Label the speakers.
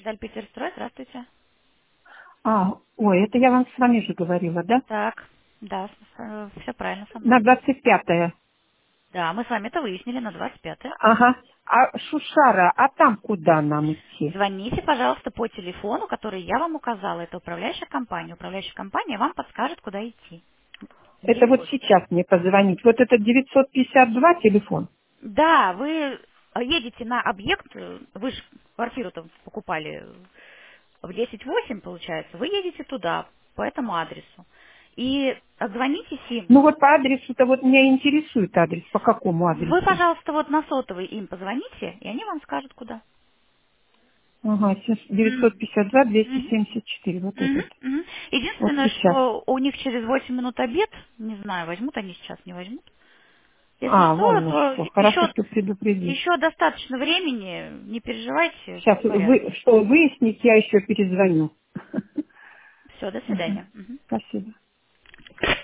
Speaker 1: Альпетерстрой, здравствуйте.
Speaker 2: Ой, это я вам с вами же говорила, да?
Speaker 1: Так, да, все правильно со
Speaker 2: На
Speaker 1: мной.
Speaker 2: 25-е.
Speaker 1: Да, мы с вами это выяснили на 25-е.
Speaker 2: Ага. А Шушара, а там куда нам идти?
Speaker 1: Звоните, пожалуйста, по телефону, который я вам указала. Это управляющая компания. Управляющая компания вам подскажет, куда идти.
Speaker 2: Это
Speaker 1: Ей
Speaker 2: вот
Speaker 1: больше.
Speaker 2: сейчас мне позвонить. Вот это 952 телефон.
Speaker 1: Да, вы едете на объект, вы же квартиру-то покупали в 10-8, получается, вы едете туда, по этому адресу. И отзвонитесь им.
Speaker 2: Ну вот по адресу-то вот меня интересует адрес. По какому
Speaker 1: Вы,
Speaker 2: адресу?
Speaker 1: пожалуйста, вот на сотовый им позвоните, и они вам скажут, куда.
Speaker 2: Ага,
Speaker 1: М.
Speaker 2: 952
Speaker 1: Мгм.
Speaker 2: 274. Вот
Speaker 1: Мгм.
Speaker 2: этот.
Speaker 1: Мгм.
Speaker 2: Вот
Speaker 1: Единственное,
Speaker 2: сейчас.
Speaker 1: что у них через 8 минут обед, не знаю, возьмут они сейчас, не возьмут. Если что,
Speaker 2: Вон на
Speaker 1: то
Speaker 2: что. Хорошо,
Speaker 1: еще,
Speaker 2: что предупредить.
Speaker 1: еще достаточно времени, не переживайте, все
Speaker 2: Сейчас
Speaker 1: в порядке.
Speaker 2: что выяснить, я еще перезвоню.
Speaker 1: Все, до
Speaker 2: Ага.
Speaker 1: свидания. Мгм.
Speaker 2: Спасибо.